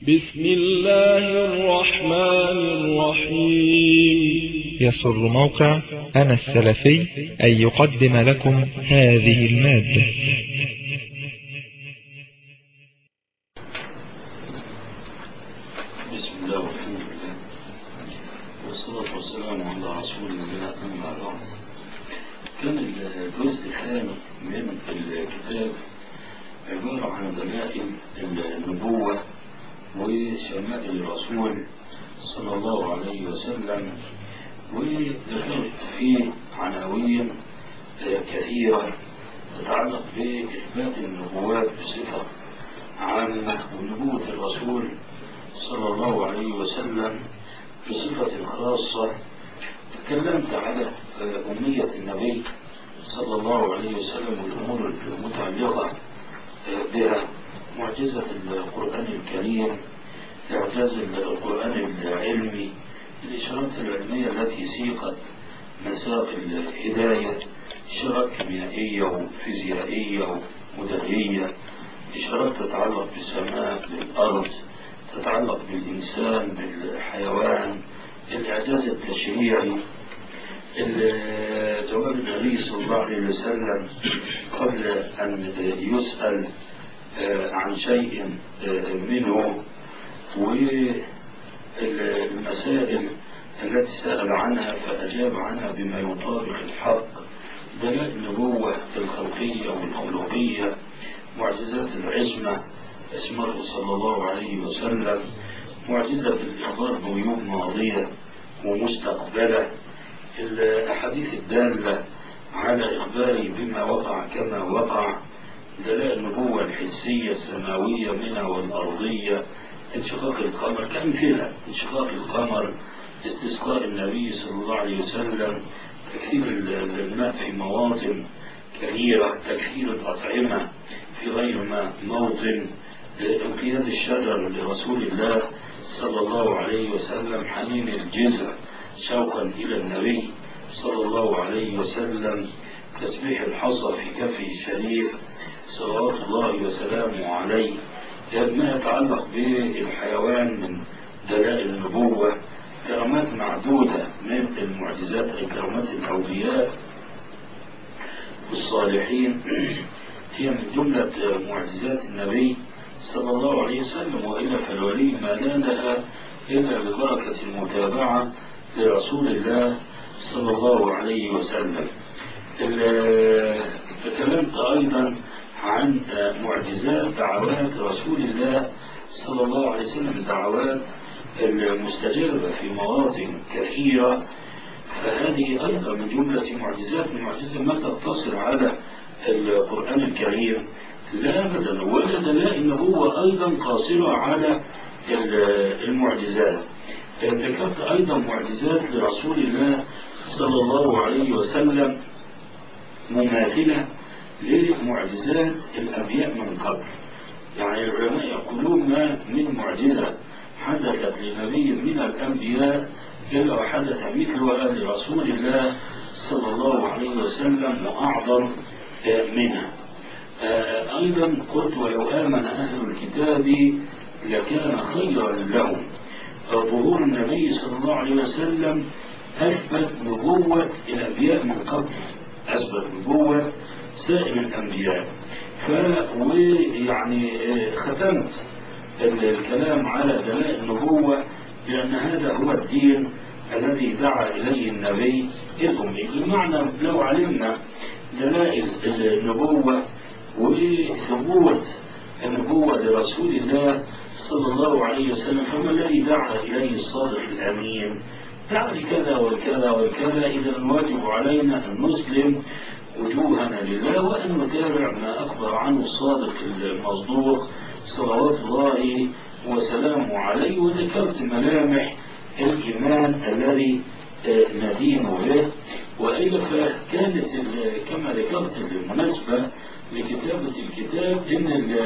بسم الله الرحمن الرحيم. يسر موقع أنا السلفي أن يقدم لكم هذه المادة. بسم الله والحمد لله والصلاة والسلام على رسول الله، أما بعد. كان الجزء الثاني من الكتاب عبارة عن دلائل النبوة وشمائل الرسول صلى الله عليه وسلم، وذكرت فيه عناوين كثيرة تتعلق بإثبات النبوات بصفة عامة ونبوة الرسول صلى الله عليه وسلم بصفة خاصة. تكلمت على أمية النبي صلى الله عليه وسلم والأمور المتعلقة بها، معجزة القرآن الكريم، إعجاز القرآن العلمي، الإشارات العلمية التي سيقت مساق الهداية، إشارات كيميائية وفيزيائية ومدنية، إشارات تتعلق بالسماء بالأرض، تتعلق بالإنسان بالحيوان، الإعجاز التشريعي، جواب النبي صلى الله عليه وسلم قبل أن يسأل عن شيء منه، والمسائل التي سأل عنها فأجاب عنها بما يطابق الحق، دلائل النبوة الخلقية والخلقية، معجزات العصمة اسمه صلى الله عليه وسلم، معجزة الإخبار بغيوب ماضية ومستقبلة، الأحاديث الدالة على إخباره بما وقع كما وقع، دلائل النبوة الحسية السماوية منها والأرضية، انشقاق القمر كأمثلة، انشقاق القمر، استسقاء النبي صلى الله عليه وسلم، تكثير الماء في مواطن كثيرة، تكثير الأطعمة في غير ما موطن، انقياد الشجر لرسول الله صلى الله عليه وسلم، حنين الجزع شوقا إلى النبي صلى الله عليه وسلم، تسبيح الحصى في كفه الشريف صلوات الله وسلامه عليه، ما يتعلق بالحيوان من دلائل النبوة، كرامات معدودة من المعجزات أي كرامات الأولياء والصالحين، هي من جملة معجزات النبي صلى الله عليه وسلم، وإلا فالولي ما نالها إلا ببركة المتابعة لرسول الله صلى الله عليه وسلم. تكلمت أيضا عن معجزات دعوات رسول الله صلى الله عليه وسلم، الدعوات المستجابة في مواطن كثيرة، فهذه أيضا من جملة معجزات. المعجزة ما تقتصر على القرآن الكريم، لا أبدا، ولا دلائل النبوة أيضا قاصرة على المعجزات. ذكرت أيضا معجزات لرسول الله صلى الله عليه وسلم مماثلة لمعجزات الأنبياء من قبل، يعني العلماء يقولون ما من معجزة حدثت لنبي من الأنبياء إلا وحدث مثلها لرسول الله صلى الله عليه وسلم وأعظم منها. أيضا قلت ولو آمن أهل الكتاب لكان خيرا لهم. ظهور النبي صلى الله عليه وسلم أثبت نبوة الأنبياء من قبل، أثبت نبوة سائر الأنبياء. ويعني ختمت الكلام على دلائل النبوة لأن هذا هو الدين الذي دعا إليه النبي الأمي. بمعنى لو علمنا دلائل النبوة وثبوت النبوة لرسول الله صلى الله عليه وسلم، فما الذي دعا إليه الصادق الأمين؟ دعا لكذا وكذا وكذا، إذا الواجب علينا أن نسلم وجوهنا لله وأن نتابع ما أخبر عنه الصادق المصدوق صلوات الله وسلامه عليه. وذكرت ملامح الإيمان الذي ندين به، وإلا فكانت كما ذكرت بالمناسبة لكتابة الكتاب إن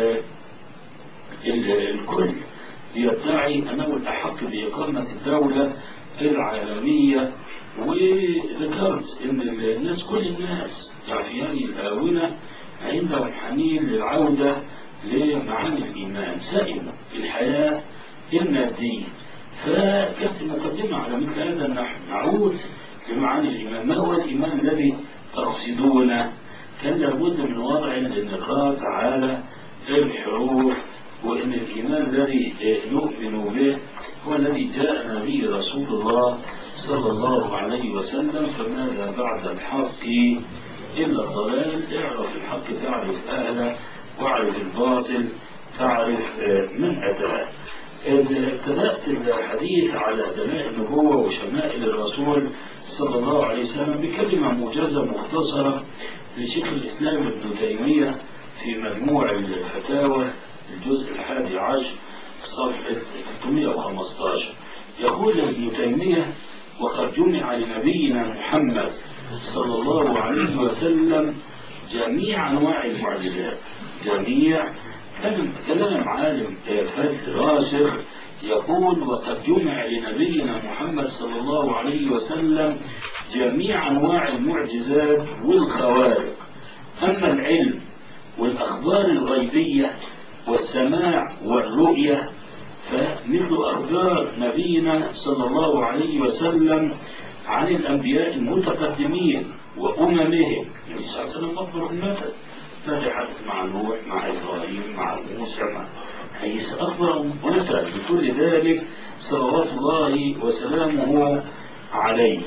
الكل يدعي أنه الأحق بإقامة الدولة العالمية، وذكرت أن الناس كل الناس في هذه الآونة عندهم حنين للعودة لمعاني الإيمان، سائمة الحياة المادية. فكانت المقدمة على مثل هذا النحو. نعود لمعاني الإيمان. ما هو الإيمان الذي تقصدونه؟ كان لابد من وضع النقاط على الحروف، وإن الإيمان الذي نؤمن به هو الذي جاءنا به رسول الله صلى الله عليه وسلم. فماذا بعد الحق إلا الضلال؟ اعرف الحق تعرف أهله، واعرف الباطل تعرف من أتاه. ابتدأت الحديث على دلائل النبوة وشمائل الرسول صلى الله عليه وسلم بكلمة موجزة مختصرة لشيخ الإسلام ابن تيمية في مجموع الفتاوى الجزء 11 صفحة 315. يقول ابن تيمية: وقد جمع لنبينا محمد صلى الله عليه وسلم جميع أنواع المعجزات. جميع كلام عالم فلسفي راسخ يقول: وقد جمع لنبينا محمد صلى الله عليه وسلم جميع أنواع المعجزات والخوارق. أما العلم والأخبار الغيبية والسماع والرؤية فمثل أخبار نبينا صلى الله عليه وسلم عن الأنبياء المتقدمين وأممهم. النبي صلى الله عليه وسلم أخبر المثل، فتحدث مع نوح، مع إبراهيم، مع موسى، مع عيسى، أخبر مثل بكل ذلك صلوات الله وسلامه عليه.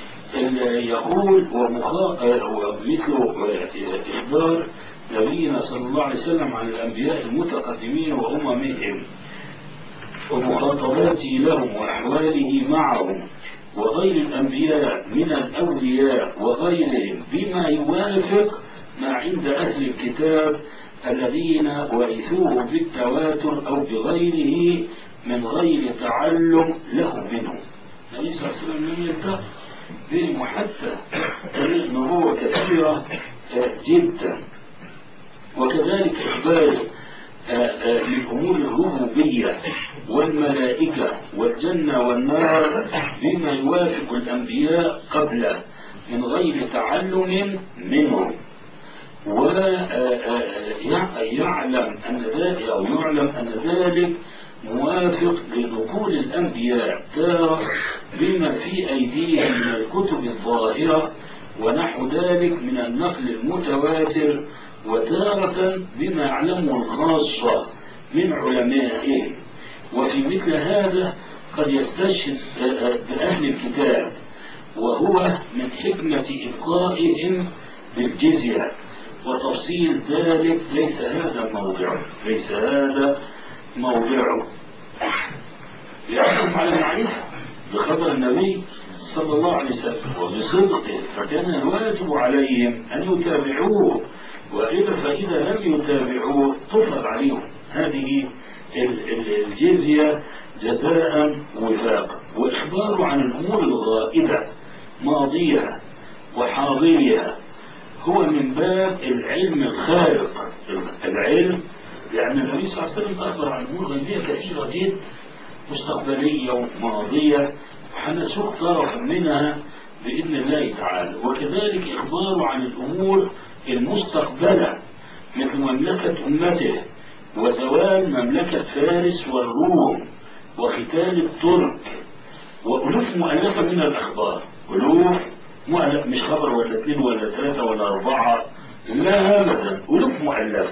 يقول: ومثل إخبار نبينا صلى الله عليه وسلم عن الأنبياء المتقدمين وأممهم ومخاطباته لهم وأحواله معهم وغير الأنبياء من الأولياء وغيرهم بما يوافق ما عند أهل الكتاب الذين ورثوه بالتواتر أو بغيره من غير تعلم لهم منه. النبي صلى الله عليه وسلم لم يلتقي بهم حتى النبوة كثيرة جدا. وكذلك إخباره للأمور الربوبية والملائكة والجنة والنار بما يوافق الأنبياء قبله من غير تعلم منهم. ويعلم أن ذلك موافق لدخول الأنبياء تارة بما في أيديهم من الكتب الظاهرة ونحو ذلك من النقل المتواتر، وتارة بما يعلمه الخاصة من علمائهم. وفي مثل هذا قد يستشهد بأهل الكتاب، وهو من حكمة إبقائهم بالجزية، وتفصيل ذلك ليس هذا موضعه. لأنهم على معرفة بخبر النبي صلى الله عليه وسلم وبصدقه، فكان الواجب عليهم أن يتابعوه، فإذا لم يتابعوه تفرض عليهم هذه الجزية جزاء وفاقا. وإخباره عن الأمور الغائبة ماضيها وحاضرها هو من باب العلم الخارق. العلم لأن النبي صلى الله عليه وسلم أخبر عن أمور غيبية كثيرة جدا مستقبلية وماضية، وحنسوق طرفا منها بإذن الله تعالى. وكذلك إخباره عن الأمور المستقبلة مثل مملكة أمته وزوال مملكة فارس والروم وختان الترك وألوف مؤلفة من الأخبار. ألوف مؤلف، مش خبر ولا 2 ولا 3 ولا 4، لا أبدا، ألوف مؤلفة.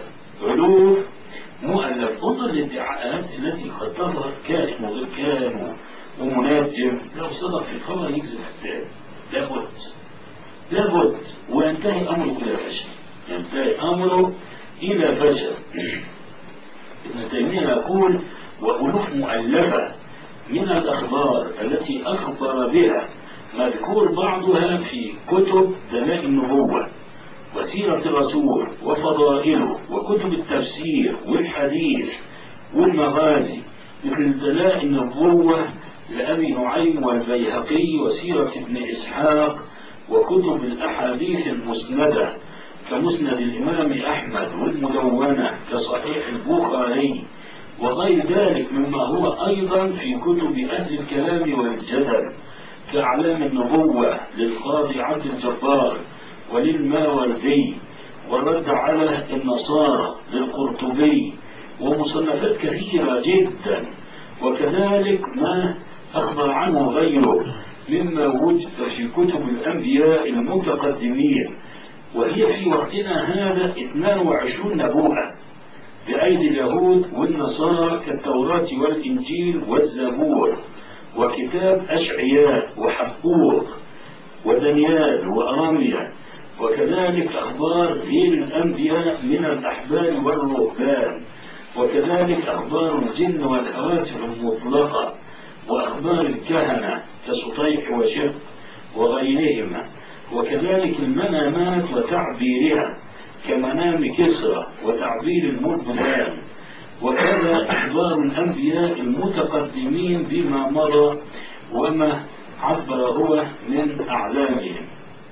انظر للادعاءات التي قد تظهر كائن وغير كائن ومنجم. لو صدق في الخبر يكذب الكتاب لابد وينتهي أمره إلى فشل. ابن تيمية يقول: وألوف مؤلفة من الأخبار التي أخبر بها مذكور بعضها في كتب دلائل النبوة وسيرة الرسول وفضائله وكتب التفسير والحديث والمغازي مثل دلائل النبوة لأبي نعيم والبيهقي وسيرة ابن إسحاق وكتب الأحاديث المسندة كمسند الإمام أحمد والمدونة كصحيح البخاري وغير ذلك مما هو أيضا في كتب أهل الكلام والجدل كأعلام النبوة للقاضي عبد الجبار وللماوردي والرد على النصارى للقرطبي ومصنفات كثيرة جدا. وكذلك ما أخبر عنه غيره مما وجد في كتب الأنبياء المتقدمين، وهي في وقتنا هذا 22 نبوءة بأيدي اليهود والنصارى كالتوراة والإنجيل والزبور وكتاب أشعياء وحبقوق ودانيال وأرميا، وكذلك أخبار غير الأنبياء من الأحبار والرهبان، وكذلك أخبار الجن والهواتف المطلقة، وأخبار الكهنة كسطيح وشق وغيرهما، وكذلك المنامات وتعبيرها كمنام كسرى وتعبير المربدان، وكذا أخبار الأنبياء المتقدمين بما مضى وما عبر هو من أعلامهم.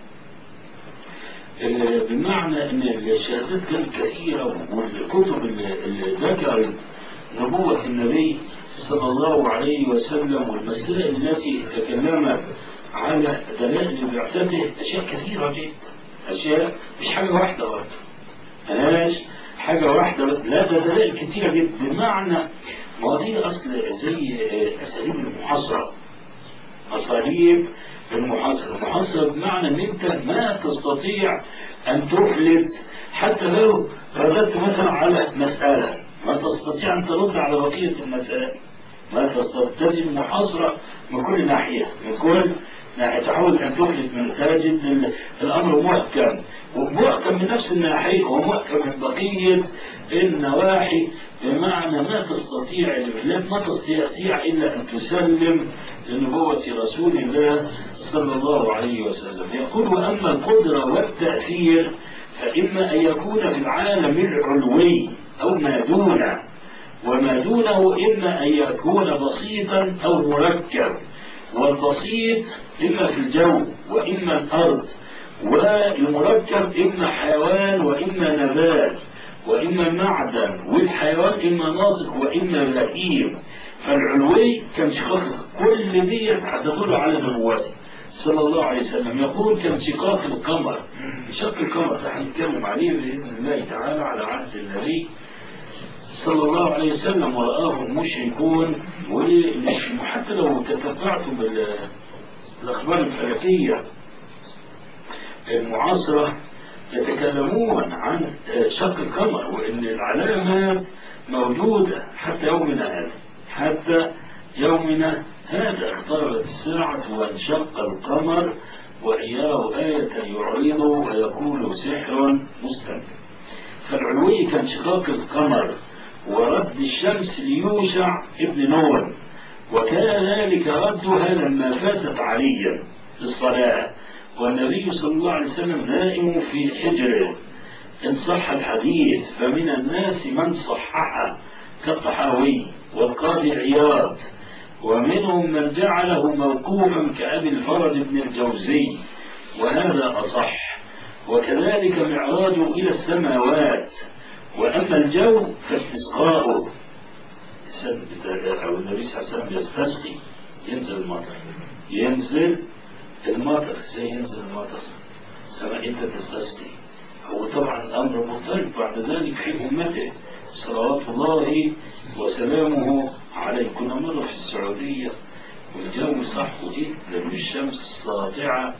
بمعنى أن الشهادات كانت كثيرة، والكتب اللي ذكرت نبوة النبي صلى الله عليه وسلم والمسائل التي تكلمت على دلائل بعثته أشياء كثيرة جدا، أشياء مش حاجة واحدة برضه، ملهاش حاجة واحدة، لا ده دلائل كثيرة جدا. بمعنى ما دي أصل زي أساليب المحاصرة، أساليب المحاصرة بمعنى أن أنت ما تستطيع أن تفلت، حتى لو رددت مثلا على مسألة ما تستطيع أن ترد على بقية المسائل، ما تستطيع المحاصرة من كل ناحية، من كل ناحية تحاول أن تفلت من تجد الأمر محكم، ومحكم من نفس الناحية ومحكم من بقية النواحي، بمعنى ما تستطيع الإفلات، ما تستطيع إلا أن تسلم لنبوة رسول الله صلى الله عليه وسلم. يقول وأما القدرة والتأثير فإما أن يكون في العالم العلوي أو ما دونه، وما دونه إما أن يكون بسيطا أو مركب، والبسيط إما في الجو وإما الأرض، والمركب إما حيوان وإما نبات وإما معدن، والحيوان إما ناطق وإما بهيم. فالعلوي كان شقاق، كل دي تدل على نبوته صلى الله عليه وسلم. يقول كان شقاق القمر، شق القمر هنتكلم عليه بإذن الله تعالى على عهد النبي صلى الله عليه وسلم، ورآه المشركون. وحتى لو تتبعتم بالأخبار الفلكية المعاصرة يتكلمون عن شق القمر، وإن العلامات موجودة حتى يومنا هذا، حتى يومنا هذا. اقتربت الساعة وانشق القمر وإياه آية يعرض ويقول سحر مستمر. فالعلوي كان شقاق القمر ورد الشمس ليوشع ابن نون، وكان ذلك ردها لما فاتت عليا الصلاة والنبي صلى الله عليه وسلم نائم في حجره إن صح الحديث، فمن الناس من صححه كالطحاوي والقاضي عياض، ومنهم من جعله موقوفا كأبي الفرج بن الجوزي، وهذا أصح. وكذلك معراجه إلى السماوات. وأما الجو فاستسقاؤه، أو النبي صلى الله عليه وسلم يستسقي، ينزل المطر، ينزل المطر زي ينزل المطر سواء أنت تستسقي. هو طبعا الأمر مختلف بعد ذلك في أمته صلوات الله وسلامه عليه. كنا مرة في السعودية والجو صح جدا والشمس ساطعة،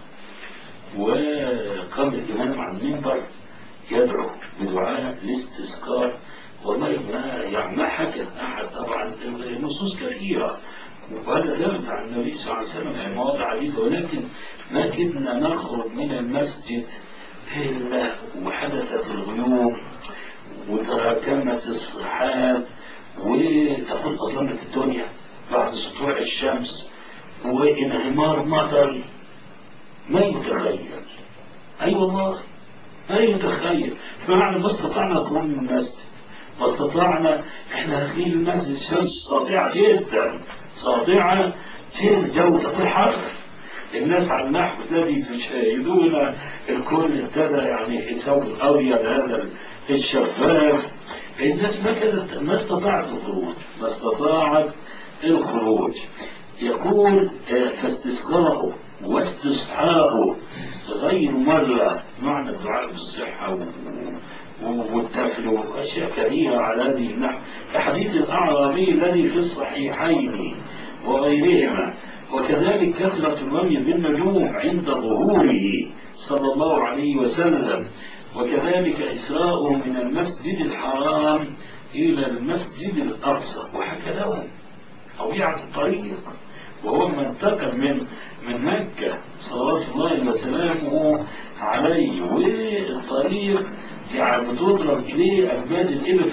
وقام الإمام على المنبر يدعو بدعاء الاستسقاء. والله ما حكى أحد، طبعا النصوص كثيرة وهذا ثبت عن النبي صلى الله عليه وسلم في مواضع عديدة، ولكن ما كدنا نخرج من المسجد إلا وحدثت الغيوم وتراكمت السحاب وتقول أظلمت الدنيا بعد سطوع الشمس وانهمار مطر. ما يتخيل، أي والله ما يتخيل. فمعنى ما استطعنا نقوم من المسجد، ما استطعنا احنا داخلين المسجد الشمس ساطعة جدا، ساطعة في الجو حر. الناس على النحو الذي تشاهدون الكل ابتدى يعني الثوب الأبيض هذا الشفاف. الناس ما استطاعت الخروج، ما استطاعت الخروج. يقول فاستسقاؤه واستصحابه غير مرة، معنى الدعاء بالصحة والتفل وأشياء كثيرة على هذه النحو. حديث الأعرابي النبوي الذي في الصحيحين وغيرهما، وكذلك كثرة الرمي بالنجوم عند ظهوره صلى الله عليه وسلم، وكذلك إسراءه من المسجد الحرام إلى المسجد الأقصى، وحكى لهم طبيعة الطريق وهو من انتقل من مكة صلوات الله وسلامه عليه، والطريق يعني بتضرب إليه أجناد الإبل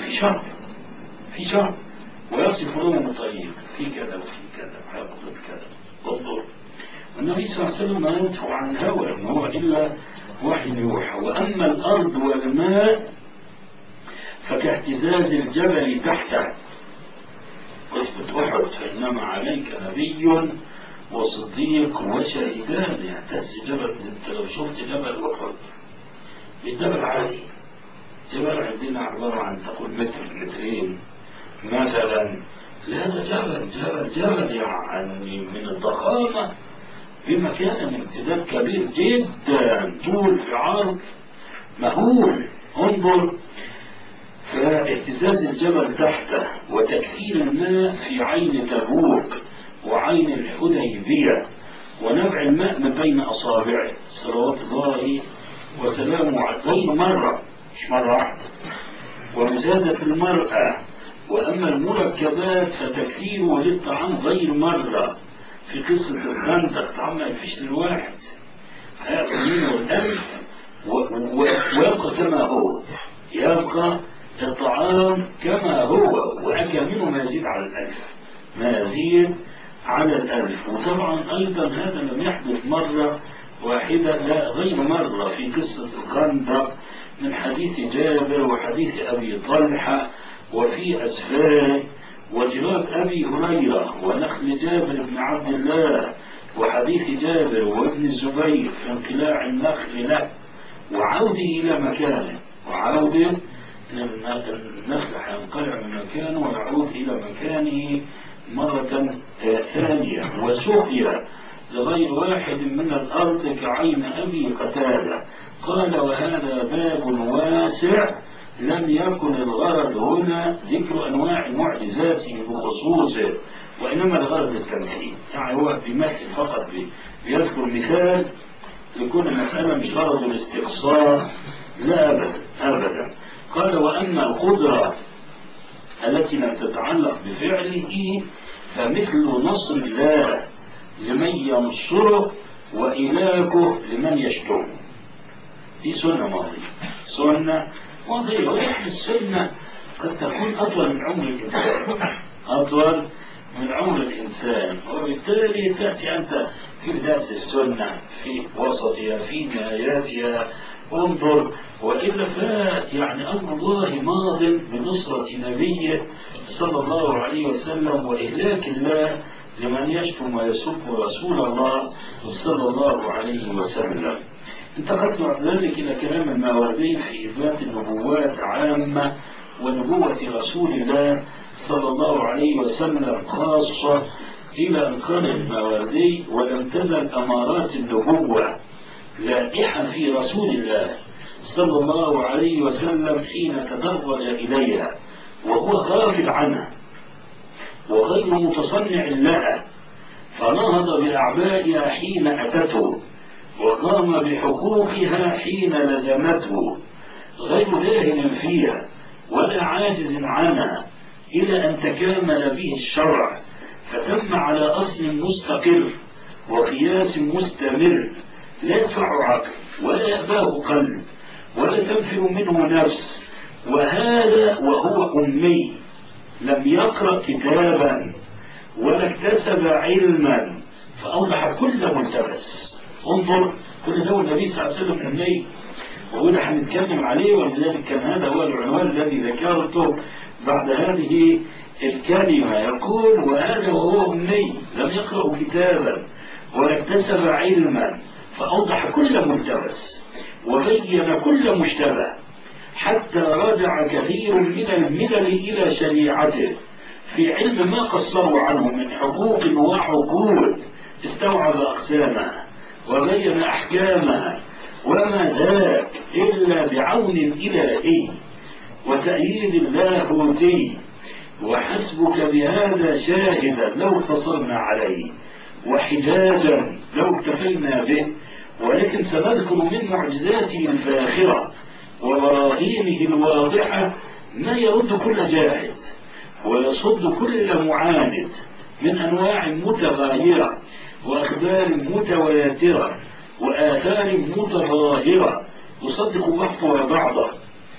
في شهر ويصف لهم الطريق في كذا وفي كذا ويقول كذا والضر. النبي صلى الله عليه وسلم ما ينطق عن هوى إن هو إلا وحي يوحى. وأما الأرض والماء فكاهتزاز الجبل تحته، اثبت أحد فإنما عليك نبي وصديق وشهيدان. يهتز جبل، انت لو شفت جبل أحد الجبل عالي، جبل عندنا عبارة عن تقول متر مترين مثلا، لا ده جبل يعني من الضخامة بمكان امتداد كبير جدا، طول في عرض مهول. انظر، فاهتزاز الجبل تحته وتكثير الماء في عين تبوك وعين الحديبية ونبع الماء من بين أصابعه صلوات الله وسلامه غير مرة، مش مرة واحدة. ومزادة المرأة. وأما المركبات فتكثيره للطعام غير مرة. في قصة الخندق طعام ما يكفيش للواحد، هيأكل منه الألف ويبقى كما هو، يبقى الطعام كما هو، وأكل منه ما يزيد على الألف، ما يزيد على الألف. وطبعا أيضا هذا لم يحدث مرة واحدة، لا غير مرة في قصة الخندق من حديث جابر وحديث أبي طلحة وفي أسفار وجراد أبي هريرة ونخل جابر بن عبد الله وحديث جابر وابن الزبير في انقلاع النخل له وعوده إلى مكانه، وعوده النخل حينقلع من مكانه ويعود إلى مكانه مرة ثانية. وسقيا لغير واحد من الأرض كعين أبي قتادة. قال وهذا باب واسع لم يكن الغرض هنا ذكر أنواع معجزاته بخصوصه، وإنما الغرض التمثيل، يعني هو بيمثل فقط، بيذكر مثال يكون المسألة مش غرض الاستقصاء، لا أبدا. قال وأما القدرة التي لم تتعلق بفعله فمثل نصر الله لمن ينصره وإلاكه لمن يشتمه. دي سنة ماضية، ويحدث السنة قد تكون أطول من عمر الإنسان، وبالتالي تأتي أنت في بداية السنة في وسطها في نهاياتها. انظر، وإلا يعني أمر الله ماض بنصرة نبيه صلى الله عليه وسلم وإهلاك الله لمن يشتم ويسب رسول الله صلى الله عليه وسلم. انتقلت بعد ذلك إلى كلام الماوردي في إثبات النبوات عامة ونبوة رسول الله صلى الله عليه وسلم خاصة، إلى أن قال الماوردي ولم تزل أمارات النبوة لائحة في رسول الله صلى الله عليه وسلم حين تدرج إليها وهو غافل عنها وغير متصنع لها، فنهض بأعبائها حين أتته وقام بحقوقها حين لزمته، غير جاهل فيها ولا عاجز عنها، إلى أن تكامل به الشرع فتم على أصل مستقر وقياس مستمر لا يدفع عقل ولا يأباه قلب ولا تنفر منه نفس. وهذا وهو أمي لم يقرأ كتابا ولا اكتسب علما فأوضح كل ملتبس. انظر، كل ده النبي صلى الله عليه وسلم أمي، وهنا هنتكلم عليه، ولذلك كان هذا هو العنوان الذي ذكرته بعد هذه الكلمة. يقول وهذا وهو أمي لم يقرأ كتابا ولا اكتسب علما فأوضح كل ملتبس وبين كل مشتبه، حتى رجع كثير من الملل إلى شريعته في علم ما قصروا عنه من حقوق وعقود، استوعب أقسامها وبين أحكامها، وما ذاك إلا بعون إلهي وتأييد اللاهوتي وحسبك بهذا شاهدا لو اقتصرنا عليه، وحجاجا لو اكتفينا به، ولكن سنذكر من معجزاته الفاخرة وبراهينه الواضحة ما يرد كل جاحد ويصد كل معاند من أنواع متغايرة وأخبار متواترة وآثار متظاهرة يصدق بعضها بعضا،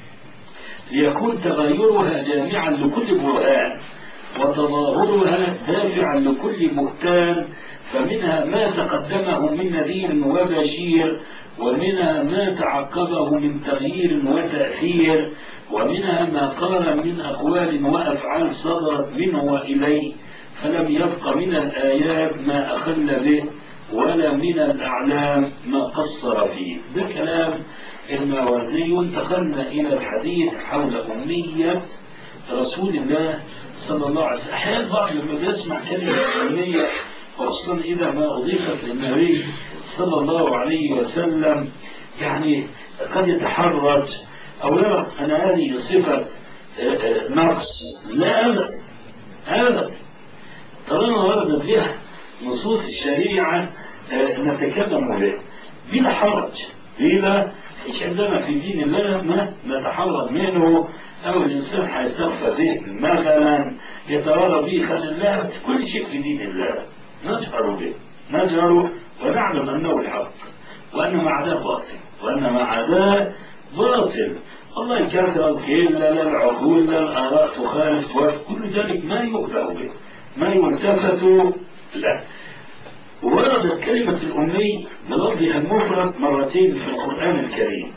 ليكون تغيرها جامعا لكل برهان وتظاهرها دافعا لكل بهتان، فمنها ما تقدمه من نذير وبشير، ومنها ما تعقبه من تغيير وتأثير، ومنها ما قال من أقوال وأفعال صدرت منه وإليه، فلم يبق من الآيات ما أخل به ولا من الأعلام ما قصر فيه. ده كلام الماوردي. انتقلنا إلى الحديث حول أمية رسول الله صلى الله عليه وسلم. أحيانا البعض لما بيسمع كلمة أمية خصوصا إذا ما أضيفت للنبي صلى الله عليه وسلم يعني قد يتحرج أو يرى أن هذه صفة نقص. لا أبدا طالما وردت بها نصوص الشريعة نتكلم به بلا حرج. بلا إيش عندنا في دين الله ما نتحرج منه، أو الإنسان حيستغفى به مثلا يتوارى به خلال الله. كل شيء في دين الله نجهر به، نجهر ونعلم أنه الحق وأن ما عداه باطل، وأن ما عداه باطل. الله يكرر الكيل لا العقول لا الآراء تخالف كل ذلك ما يؤبه به، ما يلتفت له. وردت كلمة الأمي بلفظها المفرد مرتين في القرآن الكريم،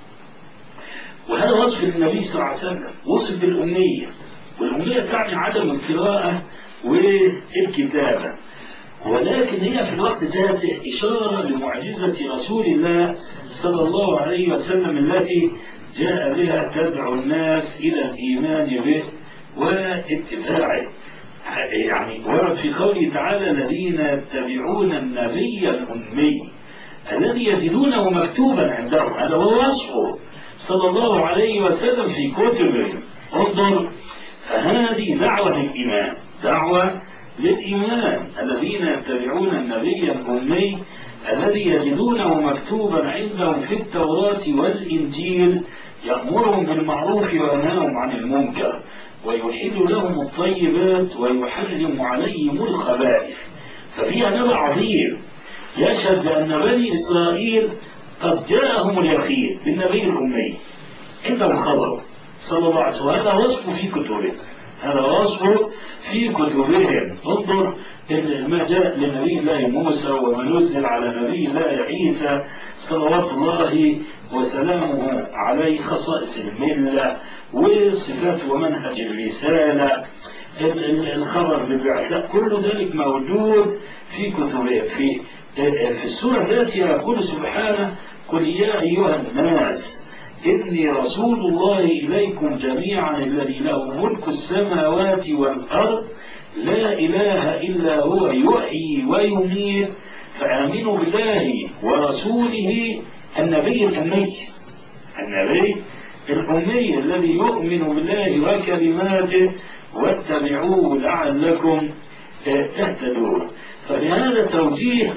وهذا وصف النبي صلى الله عليه وسلم، وصف بالأمية. والأمية تعني عدم القراءة والكتابة، ولكن هي في الوقت ذاته إشارة لمعجزة رسول الله صلى الله عليه وسلم التي جاء بها تدعو الناس إلى الإيمان به واتباعه. يعني ورد في قوله تعالى الذين يتبعون النبي الأمي الذي يجدونه مكتوبا عندهم. هذا هو وصفه صلى الله عليه وسلم في كتبه. انظر، فهذه دعوة للإيمان، دعوة للإيمان. الذين يتبعون النبي الأمي الذي يجدونه مكتوبا عندهم في التوراة والإنجيل يأمرهم بالمعروف وينهاهم عن المنكر ويحل لهم الطيبات ويحرم عليهم الخبائث. ففيها نبأ عظيم يشهد بأن بني إسرائيل قد جاءهم اليقين بالنبي الأمي عندهم خبر صلى الله عليه وسلم. هذا وصفه في كتبه، هذا وصفه في كتبهم. انظر ما جاء لنبي الله موسى وما نزل على نبي الله عيسى صلوات الله وسلامه عليه، خصائص الملة وصفات ومنهج الرسالة، الخبر بالبعثاء، كل ذلك موجود في كتبه. في السورة ذاتها يقول سبحانه قل يا أيها الناس إني رسول الله إليكم جميعا الذي له ملك السماوات والأرض لا إله إلا هو يحيي ويميت فآمنوا بالله ورسوله النبي الأمي، النبي الأمي الذي يؤمن بالله وكلماته واتبعوه لعلكم تهتدون. فبهذا توجيه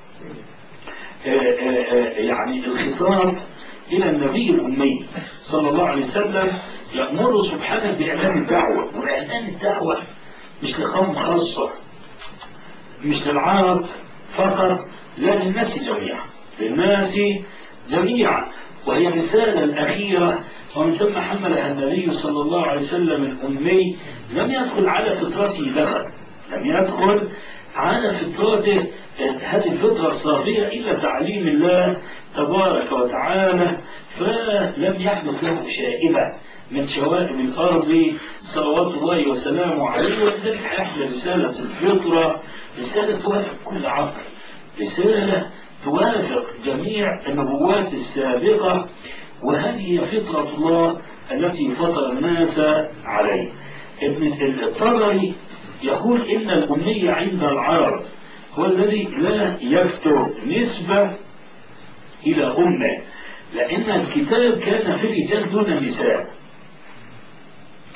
يعني الخطاب إلى النبي الأمي صلى الله عليه وسلم يأمر سبحانه بإعلان الدعوة. وإعلان الدعوة مش لقوم خاصة، مش للعرب فقط، لا للناس جميعا، للناس جميعا. وهي الرسالة الأخيرة ومن ثم حملها النبي صلى الله عليه وسلم الأمي. لم يدخل على فطرته دخل، لم يدخل على فطرته هذه الفطرة الصافية إلا تعليم الله تبارك وتعالى، فلم يحدث له شائبة من شوائب الأرض صلوات الله وسلامه عليه. ولذلك حمل رسالة الفطرة، رسالة توافق كل عقل، رسالة توافق جميع النبوات السابقة، وهذه فطرة الله التي فطر الناس عليه. ابن الطبري يقول إن الأمي عند العرب هو الذي لا يفتر نسبة إلى أمه، لأن الكتاب كان في الرجال دون النساء،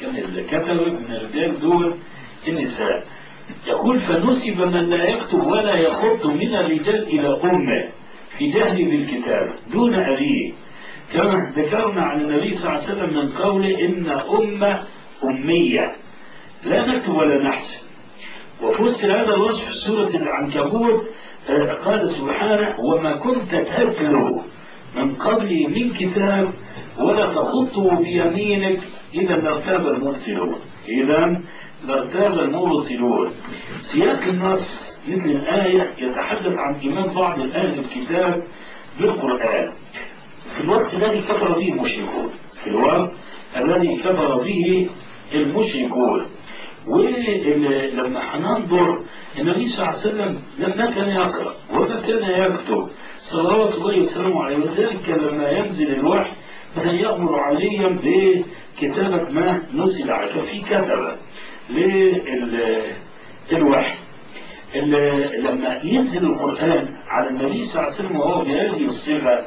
كتب من الرجال دول النساء. يقول فنسب من لا يكتب ولا يخط من الرجال إلى أمه في جهل بالكتابة دون أبيه، كما ذكرنا عن النبي صلى الله عليه وسلم من قوله إن أمة أمية لا نكتب ولا نحسب. وفسر هذا الوصف في سورة العنكبوت قال سبحانه وما كنت تتلو من قبل من كتاب ولا تخطه بيمينك إذا لارتاب المرسلون. إذا لارتاب المرسلون. سياق النص مثل الآية يتحدث عن إيمان بعض أهل الكتاب بالقرآن في الوقت الذي كفر به المشركون، في الوقت الذي كفر به المشركون. ولما هننظر النبي صلى الله عليه وسلم لما كان يقرأ وما كان يكتب صلوات الله وسلامه عليه، وذلك لما ينزل الوحي مثلا يأمر عليا بكتابة ما نزل عليه، ففي كتبة للوحي. لما ينزل القرآن على النبي صلى الله عليه وسلم وهو بهذه الصيغة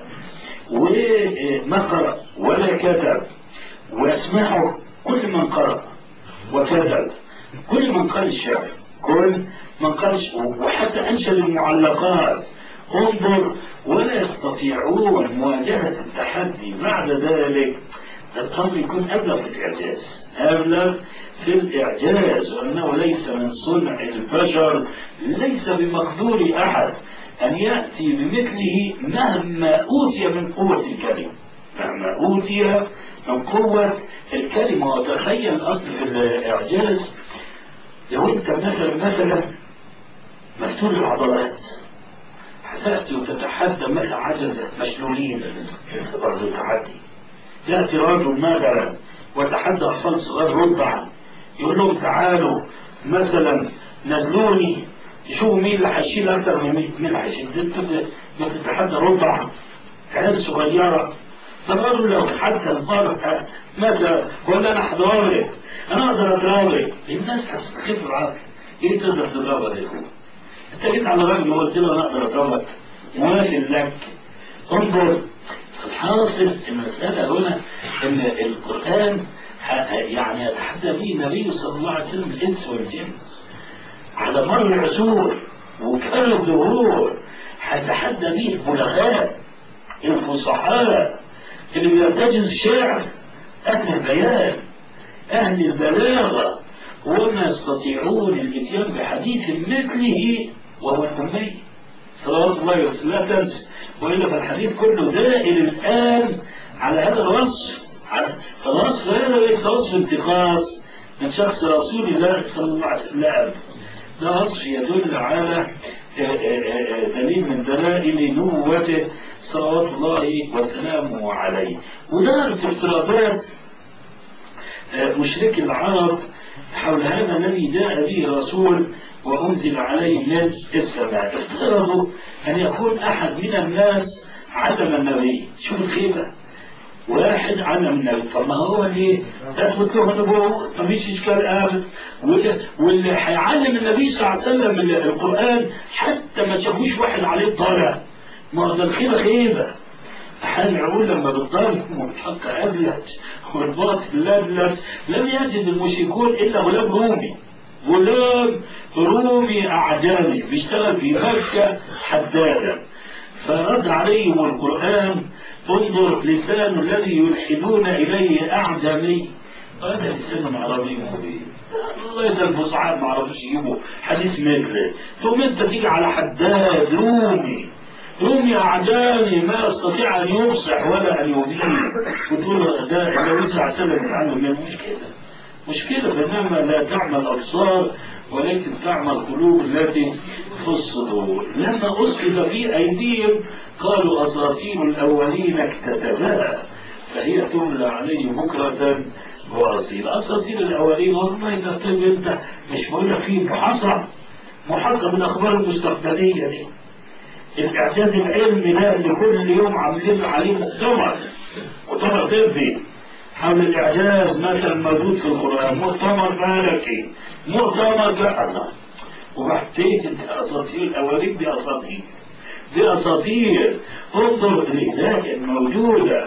وما قرأ ولا كتب واسمعه كل من قرأ وكتب، كل من قال الشعر، كل من قال وحتى أنشد المعلقات، انظر ولا يستطيعون مواجهة التحدي. بعد ذلك الأمر يكون أبلغ في الإعجاز، أبلغ في الإعجاز، وأنه ليس من صنع البشر، ليس بمقدور أحد أن يأتي بمثله مهما أوتي من قوة الكلمة، مهما أوتي من قوة الكلمة. وتخيل أصل في الإعجاز لو أنت مثلا مفتول العضلات هتأتي وتتحدى مثلا عجزة مشلولين، برضه تحدي. يأتي رجل مثلا وتحدى أطفال صغار رضعا يقول لهم تعالوا مثلا نزلوني شوفوا مين اللي هيشيل أكثر من مين اللي هيشيل. ما تتحدى رضعا عيال صغيرة. فقالوا لو حتى المرأة مثلا ولا أنا هضربك، أنا أقدر أضربك، الناس هتستخف العقل. إيه تقدر تضربك يا أخوي؟ أنت جيت على راجل وقلت له أنا أقدر أضربك، موافق لك. انظر الحاصل المسألة هنا أن القرآن يعني يتحدى به النبي صلى الله عليه وسلم الإنس والجن على مر العصور وكان الظهور، هيتحدى به البلغاء الفصحاء اللي بيرتجز الشعر، أهل البيان أهل البلاغة، وما يستطيعون الاتيان بحديث مثله وهو الأمي صلوات الله وسلم. لا تنسى وإلا فالحديث كله دائر الآن على هذا الوصف، خلاص هذا خلاص انتقاص من شخص رسول الله صلى الله عليه وسلم. ده وصف يدل على دليل من دلائل نبوته صلوات الله وسلامه عليه. ودارت افتراضات مشركي العرب حول هذا الذي جاء به رسول وأنزل عليه من السماء. افترضوا أن يكون أحد من الناس علم النبي. شوف الخيبة، واحد علم النبي. طب ما هو اللي تثبت له النبوة ما فيش إشكال أبدا، واللي هيعلم النبي صلى الله عليه وسلم من القرآن حتى ما شافوش واحد عليه طالع. ما هو الخيبة خيبة. أحيانا يقول لما بالظلم والحق أبلج والباطل لبلج لم يجد المشركون إلا غلام رومي، غلام رومي أعجمي بيشتغل في مكة حدادا. فرد عليهم القرآن انظر لسان الذي يلحدون إليه أعجمي، هذا لسان عربي مبين. الله يدى الفصحاء ما عرفوش يجيبوا حديث مثله، ثم أنت تيجي على حداد رومي أعجمي ما يستطيع أن يفصح ولا أن يبين، وتقول ده النبي صلى الله عليه وسلم يتعلم منه. مشكلة فإنما لا تعمل أبصار ولكن تعمل قلوب التي في الصدور. لما أسقط في أيديهم قالوا أساطير الأولين اكتتبها فهي تملى عليه بكرة وأصيلا. أساطير الأولين والله إذا أنت مش بقول فيه محقق من الأخبار المستقبلية دي. الإعجاز العلمي ده اللي كل يوم عاملين عليه مؤتمر طبي حول الإعجاز مثلا موجود في القرآن، مؤتمر مالكي، مؤتمر الله. وبحثيت انت أساطير الأولين دي أساطير انظر لذلك الموجودة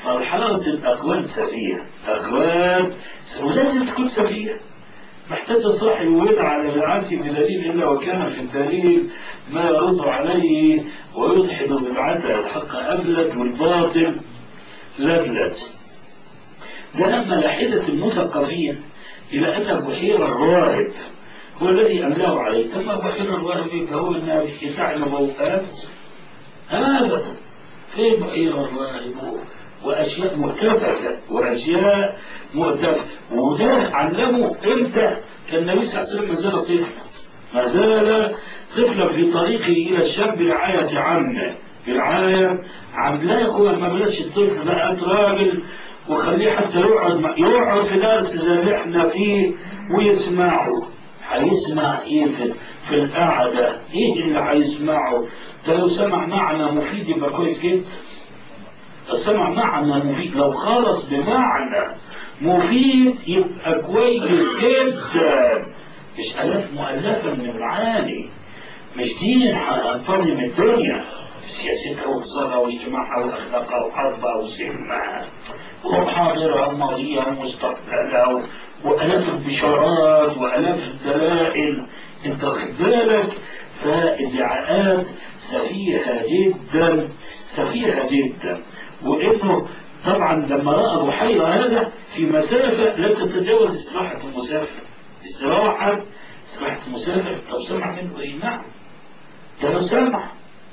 مرحلة الأكوان سفيهة، أكوان ولازم تكون سفيهة، محتاج صاحب يوضع على العاتي بدليل إلا وكان في الدليل ما يرد عليه ويضحد بالعدل الحق أبلد والباطل لبلد. ده لما لاحظت المثقفين إلى أن بحير الراهب هو الذي أملاه عليه. ثم بحير الراهب هو الناس يفعل موقات هذا في بحير الراهب وأشياء مرتفعة وأشياء مرتفعة. وده علمه إمتى؟ كان النبي صلى الله عليه وسلم ما زال طفلا، ما زال طفلا في طريقه إلى الشام برعاية عمه، برعاية عم. لا يقول ما بلاش الطفل بقى راجل وخليه حتى يقعد في درس زي اللي احنا فيه ويسمعه. هيسمع ايه في القعدة؟ ايه اللي هيسمعه؟ ده لو سمع معنى مفيد يبقى كويس جدا. سمع معنى مفيد، لو خلص بمعنى مفيد يبقى كويس جدا. مش آلاف مؤلفة من المعاني، مش دين هنطلم الدنيا سياستها واقتصادها واجتماعها واخلاقها وحربها وسلمها وحاضرها وماضيها ومستقبلها والاف البشارات والاف الدلائل. انت واخد بالك؟ فادعاءات سفيهة جدا، سفيهة جدا. وانه طبعا لما راى بحيرة هذا في مسافة لا تتجاوز استراحة المسافر، استراحة المسافر. لو سمع منه ايه؟ نعم، ده لو سمع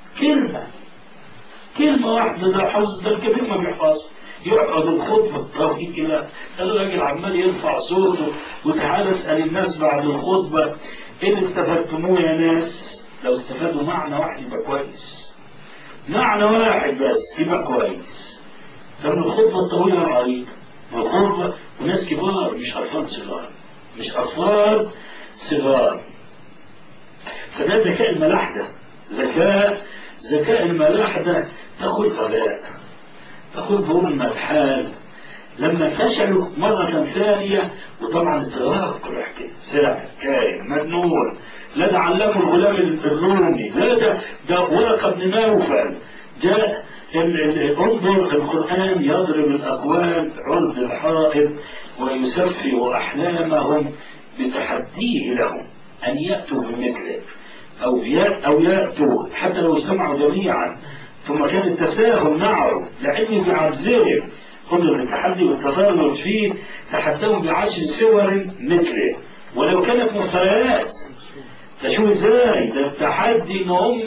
كلمة واحدة، ده حفظ، ده الكبير ما بيحفظ. يقعد الخطبة الطويلة الراجل عمال يرفع صوته وتعالى اسأل الناس بعد الخطبة ايه اللي استفدتموه يا ناس؟ لو استفادوا معنى واحد يبقى كويس، معنى واحد بس يبقى كويس. ده من الخطبة الطويلة العريضة، من الخطبة وناس كبار مش أطفال صغار، مش أطفال صغار. فده ذكاء الملاحدة، ذكاء الملاحدة. تاخد غباء، تاخد ظلمة حال. لما فشلوا مرة ثانية، وطبعا التغرق كل حكاية ساعة كائن مجنون. لا ده علمه الغلام الرومي، لا ده ورقة بن نوفل جاء. انظر القرآن يضرب الأقوال عرض الحائط ويسفه أحلامهم بتحديه لهم أن يأتوا بمثله أو يأتوا حتى لو اجتمعوا جميعا. ثم كان التساهل معه لعلم بعجزهم. قدر التحدي والتفرد فيه تحدهم ب10 سور مثله ولو كانت مفتريات. فشوف ازاي ده التحدي ان هم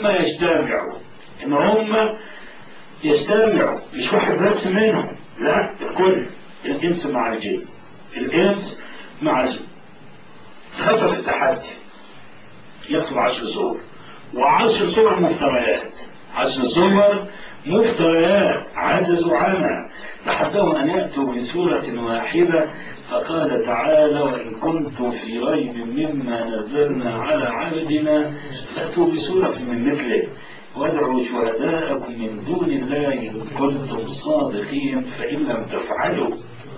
يجتمعوا، مش واحد بس منهم، لا الكل، الانس مع الجن، الانس مع الجن. خطر التحدي يكتب 10 سور، و10 سور مفتريات، 10 سور مفتريات عجزوا عنها. تحدهم أن يأتوا بسورة واحدة. فقال تعالى: وإن كنتم في ريب مما نزلنا على عبدنا فأتوا بسورة من مثله وادعوا شهداءكم من دون الله إن كنتم صادقين فإن لم تفعلوا.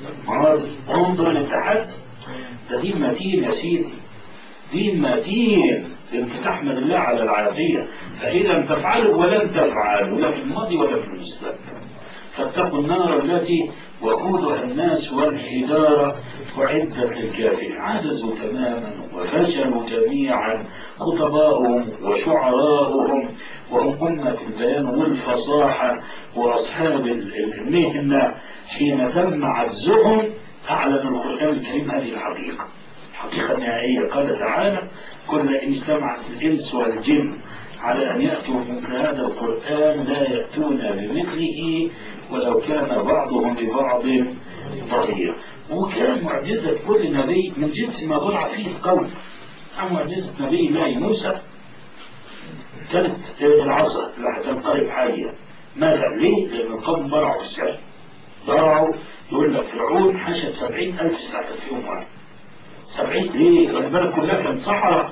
انظر للتحدي ده، دين متين يا سيدي، دين متين. انت تحمد الله على العافية. فإذا لم تفعلوا ولن تفعلوا لا في الماضي ولا في المستقبل فاتقوا النار التي وقودها الناس والحجارة أعدت للكافرين. عجزوا تماما وفشلوا جميعا خطباؤهم وشعراؤهم، وهم أمة البيان والفصاحة وأصحاب المهنة. حين تم عجزهم أعلن القرآن الكريم هذه الحقيقة النهائية. قال تعالى: كل إن اجتمعت الإنس والجن على أن يأتوا بمثل هذا القرآن لا يأتون بمثله ولو كان بعضهم لبعض ظهيرا. وكان معجزة كل نبي من جنس ما ضرع فيه القول. معجزة نبي الله موسى كانت العصا اللي هتنقلب حية. ماذا؟ ليه؟ لأن القوم ضرعوا في السحر، ضرعوا. يقول لك فرعون حشد 70,000 ساحر في يوم واحد. 70 ليه؟ البلد كلها كانت صحراء،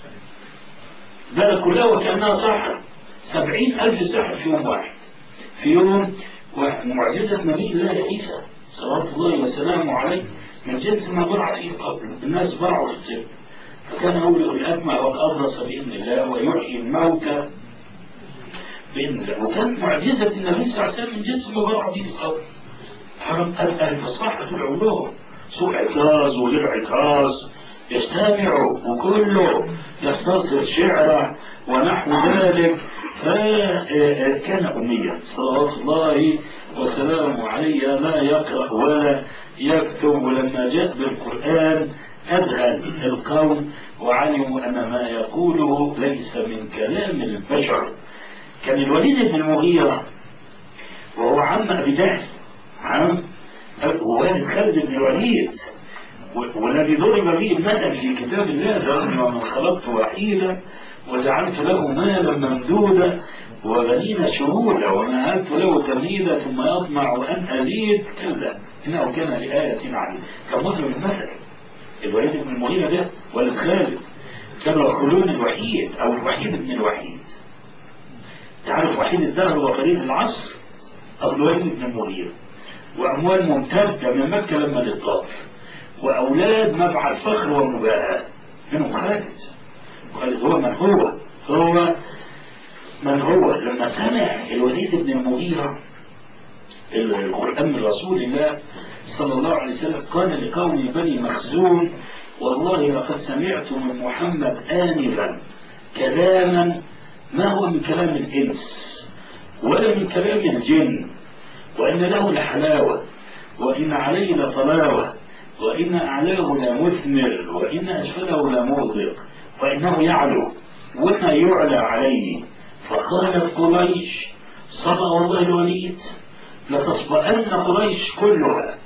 البلد كلها وكأنها صحراء. 70,000 ساحر في يوم واحد، في يوم. ومعجزة نبي الله عيسى صلوات الله وسلامه عليه من جنس ما برع فيه قبل. الناس برعوا في الطب، فكان أولئك الأكمى والأبرص بإذن الله ويحيي الموتى بإذن الله. وكان معجزة النبي صلى الله عليه وسلم من جنس ما برع فيه قبل. حرم أهل الصحة العلوم سوء عكاظ وغير عكاظ يجتمعوا وكله يستصدر شعره ونحو ذلك. فكان أميا صلوات الله وسلامه عليه لا يقرأ ولا يكتب، ولما جاء بالقرآن أذهل القوم وعلموا أن ما يقوله ليس من كلام البشر. كان الوليد بن المغيرة وهو عم أبي جهل، عم والد خالد بن الوليد، والذي ضرب به المثل في كتاب الله من خلقت وحيدا وجعلت له مالا ممدودا وبنين شهودا ومهدت له تمهيدا ثم يطمع أن أزيد، كلا إنه كان لآية عليه. كان ضرب المثل الوليد بن المغيرة ده والد خالد كان يقولون الوحيد أو الوحيد ابن الوحيد. تعرف وحيد الدهر وقريب العصر أو الوليد بن المغيرة، وأموال ممتدة من مكة لما للطائف، وأولاد مبعث فخر ومباهاة منهم خالد. وخالد هو من هو لما سمع الوليد بن المغيرة القرآن من رسول الله صلى الله عليه وسلم قال لقوم بني مخزوم والله لقد سمعت من محمد آنفا كلاما ما هو من كلام الإنس ولا من كلام الجن، وإن له لحلاوة وإن عليه لطلاوة وإن أعلاه لمثمر وإن أسفله لمغدق وإنه يعلو وما يعلى عليه. فقالت قريش صدق والله الوليد لتصبئن قريش كلها،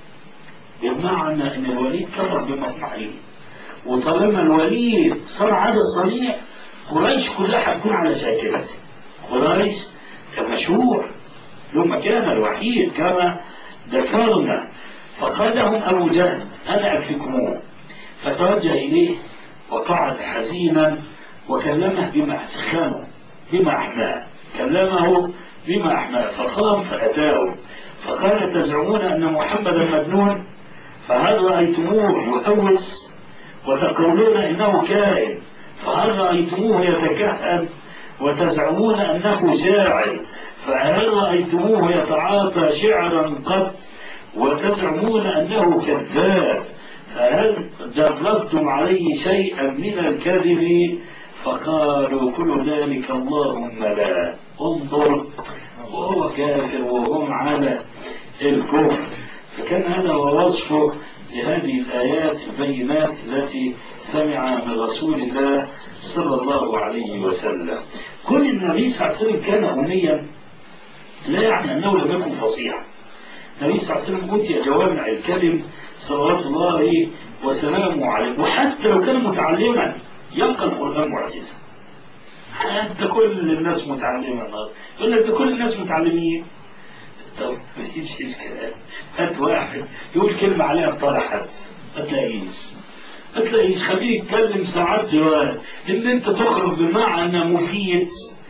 بمعنى أن الوليد كفر بمطمعين، وطالما الوليد صار على الصنيع قريش كلها هتكون على ساكنته. قريش كمشهور له مكان الوحيد كما ذكرنا. فقال لهم أبو جهل أنا أكفكموه، فتوجه إليه وقعد حزينا وكلمه بما سخنه بما أحماه، كلمه بما أحماه. فقام فأتاه فقال تزعمون أن محمدا مجنون، فهل رأيتموه يهوس وتقولون إنه كائن، فهل رأيتموه يتكهن وتزعمون أنه شاعر، فهل رأيتموه يتعاطى شعرا قط وتزعمون أنه كذاب، فهل جربتم عليه شيئا من الكذب؟ فقالوا كل ذلك اللهم لا. انظر وهو كافر وهم على الكفر. فكان هذا هو وصفه لهذه الآيات البينات التي سمع من رسول الله صلى الله عليه وسلم. كل النبي صلى الله عليه وسلم كان أميا لا يعني أنه لم يكن فصيحا. النبي صلى الله عليه وسلم أوتي جوامع الكلم صلوات الله وسلامه عليه، وحتى لو كان متعلما يبقى القرآن معجزة. أنت كل الناس متعلمة النهارده، يقول لك كل الناس متعلمين. طب ايش كلام؟ هات واحد يقول كلمة عليها طرحت ما تلاقيش خليه يتكلم ساعات جوال ان انت تخرج بمعنى مفيد،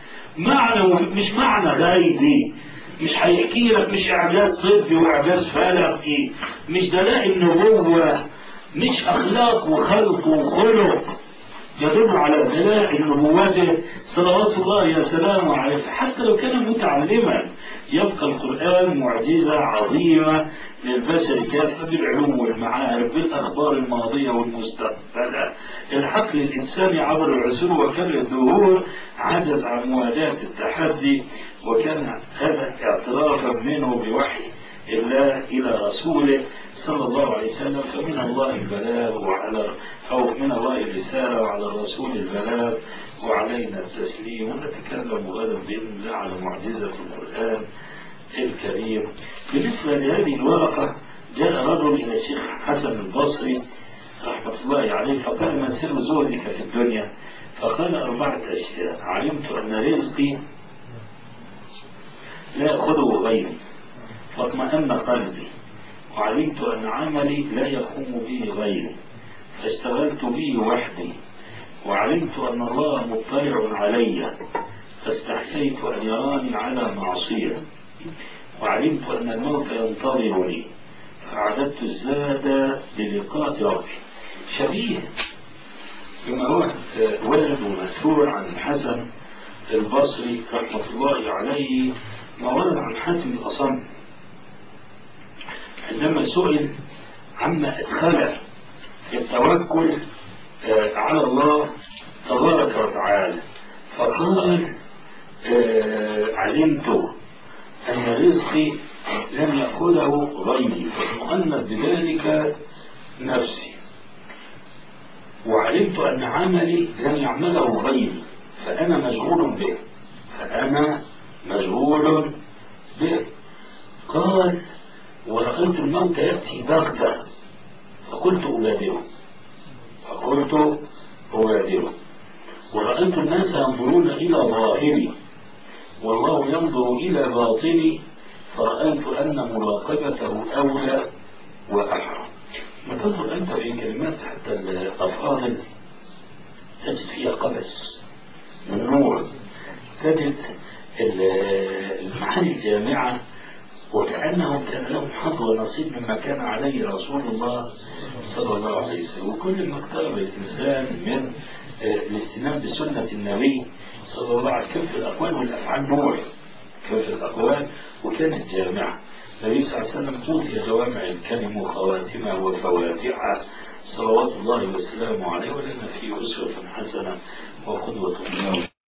مش معنى غايبي، مش هيحكي لك مش اعجاز طبي واعجاز فلكي، مش دلائل نبوة، مش اخلاق وخلق وخلق يدل على دلائل نبوته صلوات الله وسلامه عليه. حتى لو كان متعلما يبقى القرآن معجزة عظيمة للبشر كافة بالعلوم والمعارف بالأخبار الماضية والمستقبلة. العقل الإنساني عبر العصور وكر الدهور عجز عن مواجهة التحدي، وكان هذا اعترافا منه بوحي الله إلى رسوله صلى الله عليه وسلم. فمن الله البلاغ أو من الله الرسالة وعلى الرسول البلاغ وعلينا التسليم. ونتكلم غدا بإذن الله على معجزة القرآن الكريم. بالنسبة لهذه الورقة جاء رجل إلى الشيخ حسن البصري رحمة الله عليه فقال ما سر زهدك في الدنيا؟ فقال 4 أشياء: علمت أن رزقي لا يأخذه غيري فاطمأن قلبي، وعلمت أن عملي لا يقوم به غيري فاشتغلت به وحدي، وعلمت أن الله مطلع علي فاستحسيت أن يراني على معصية، وعلمت أن الموت ينتظرني فأعددت الزاد للقاء ربي. شبيه بما هو ولد ومذكور عن الحسن البصري رحمة الله عليه ما ورد عن حاتم الأصم عندما سئل عما أدخله في التوكل على الله تبارك وتعالى فقال علمت أن رزقي لم يأخذه غيري فاطمأنت بذلك نفسي، وعلمت أن عملي لم يعمله غيري فأنا مشغول به. قال ورأيت الموت يأتي بغتة فقلت أبادره، ورأيت الناس ينظرون إلى ظاهري والله ينظر إلى باطني فرأيت أن مراقبته أولى وأحرى. ما تنظر أنت في كلمات حتى الأفاضل تجد فيها قبس من نور، تجد المعاني الجامعة وكأنهم كان لهم حظ ونصيب مما كان عليه رسول الله صلى الله عليه وسلم. وكل ما اقترب الإنسان من الاستناد بسنة النبي صلى الله عليه وسلم في الأقوال والأفعال نور في الأقوال وكانت جامعة. النبي صلى الله عليه وسلم توفي جوامع الكلم وخواتمه وفواتحه صلوات الله وسلامه عليه، ولنا فيه أسوة حسنة وقدوة له.